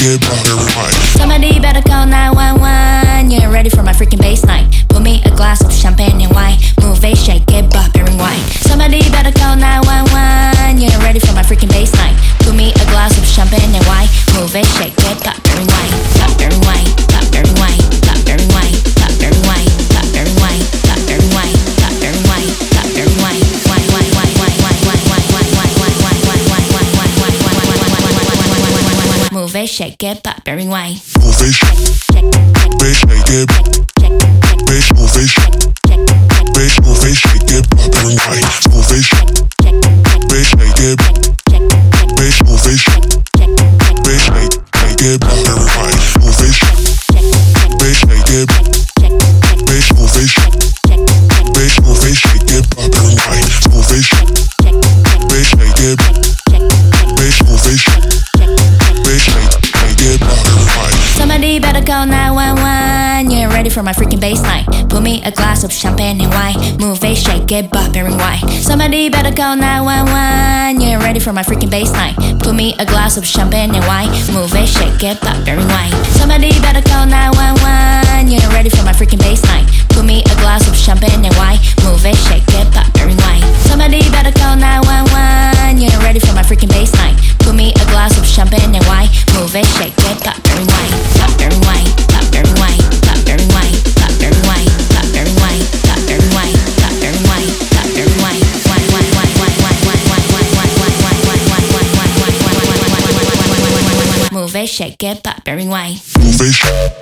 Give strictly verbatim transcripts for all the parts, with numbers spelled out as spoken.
it, pop it right. Somebody better call nine one one. You ain't ready for my freaking bass night. Pour me a glass of champagne and wine. Move it, shake it, bop it, rewind. Somebody better call nine one one. You ain't ready for my freaking bass night. Pour me a glass of champagne and wine. Move it, shake it, bop it, rewind. Bop it, rewind. Bop it, rewind. Bop it, rewind. Bop it, rewind. Bop it, rewind. Bop it, rewind. Bop it, rewind. Bop it, rewind. Wine, wine, wine, wine, wine, wine, wine, wine, wine, wine, wine, wine, wine, wine, wine, wine, wine, wine, wine, wine. Move it, shake it, bop it, rewind. Move it, shake it, shake it, bitch, move it, bitch, move it, shake it, pop it right. Move it, bitch, shake it, bitch, move it, bitch, shake, shake it, pop it right. Move it, bitch, shake it, bitch, move it, bitch, move it, shake it, pop it right. Move it, bitch, shake it, bitch, move it, bitch, shake, shake it, pop it right. Somebody better call nine one one. You ain't ready for my freaking bass night. Pour me a glass of champagne and wine. Move it, shake it, bop it, rewind. Somebody better call nine one one. You ain't ready for my freaking bass night. Pour me a glass of champagne and wine. Move it, shake it, bop it, rewind. Somebody better call nine one one. You ain't ready for my freaking bass night. Pour me a glass of champagne and wine. Move it, shake it, bop it, rewind. Somebody better call nine one one. You ain't ready for my freaking bass night. Pour me a glass of champagne and wine. Move it, shake it, bop it, rewind. Bop it, rewind. Bop it, rewind. Bop it, rewind. Bop it, rewind. Bop it, rewind. Bop it, rewind. Bop it, rewind. Bop it, rewind. Wine, wine, wine, wine, wine, wine, wine, wine, wine, wine, wine, wine, wine, wine, wine, wine, wine, wine, wine. Move it, shake it, bop it, rewind. Move it,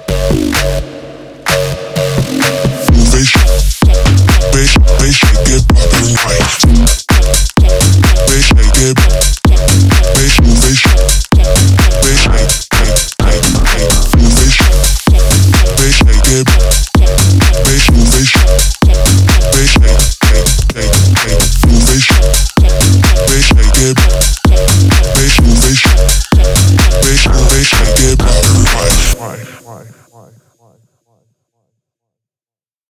move it, bitch, bitch, shake it, pop it right. Bitch, shake it, bitch, move it, bitch, shake, shake, shake, shake, move it, bitch, shake it, bitch, move it, bitch, shake, shake, shake, shake, move it, bitch, shake it, bitch, move it, bitch, move it, shake.